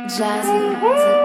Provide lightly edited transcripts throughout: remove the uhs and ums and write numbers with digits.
Jazzy.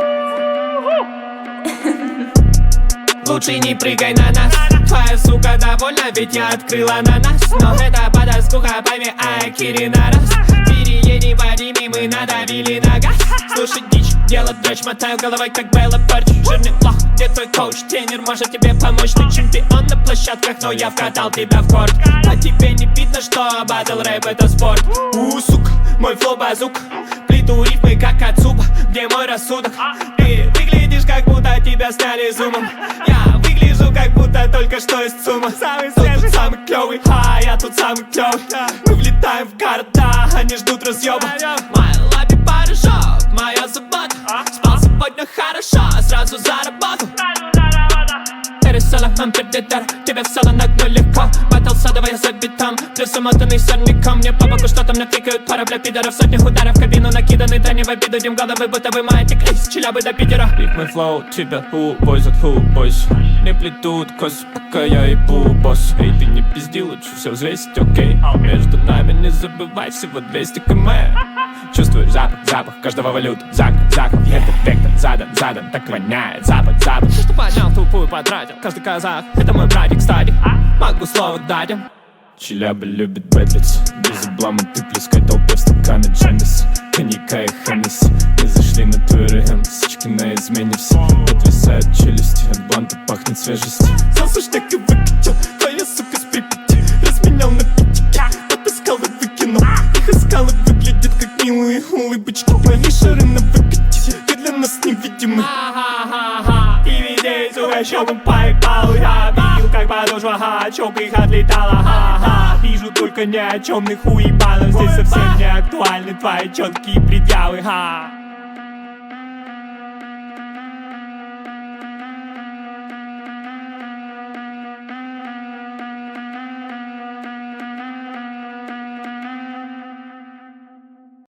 Лучше не прыгай на нас. Твоя сука довольна, ведь я открыла ананас. Но это подоскуха, пойми, Кирина раз. Переедем по Риме, мы надавили на газ. Слушай дичь, делать дрочь, мотаю головой, как Белла Порч. Жирный лох, где твой коуч? Тренер может тебе помочь. Ты чемпион на площадках, но я вкатал тебя в корт. А тебе не видно, что батл рэп это спорт. Сука, мой флоу базук. Плиту рифмы, как от супа. Где мой рассудок? Ты выглядишь, как будто тебя сняли зумом. Я выгляжу, как будто только что из ЦУМа. Самый свежий, самый клёвый, я тут самый клёвый. Мы влетаем в города, они ждут разъёба. Моя лапи порошок, моя забота. Спал сегодня хорошо, сразу заработал. Пересела, ампердитер, тебе в салон нагну легко. Батл садовая за битом, плюс умотанный сорняком. Мне по боку что-то накликают, пара бля пидоров. Сотни ударов в кабину накиданы, да не в обиду. Дим головы, будто вы маете клейс, Челябы до Питера. Ритмы флоу, тебя увозят, бойс. Не плетут косы, пока я ебу, босс. Эй, ты не пизди, лучше все взвесить, окей. Между нами не забывай, всего 200 км. Чувствуешь запах каждого валют. Этот вектор задан, так воняет. Запад. Что поднял, тупую потратил. Каждый казах, это мой братик, кстати. Могу слово дать им. Челябы любит бэтлиться. Без облама ты плескай толпе в стаканы Дженнис. Коньяка и Хеннесси. Не зашли на твой район, сучки на измене все. Подвисают челюсти, от бланта пахнет свежестью. Залсу штек и выкатил, твоя сука с Припяти. Разменял на питике, потаскал и выкинул. Их искал и выглядит как милые улыбочки. Твои шары на выкате, ты для нас невидимы. Ты везде, сука, щелком поебал. Я видел, как подошва, чёлка их отлетала. Вижу только ни о чёмных уебанов. Здесь совсем не актуальны твои чёткие предъявы.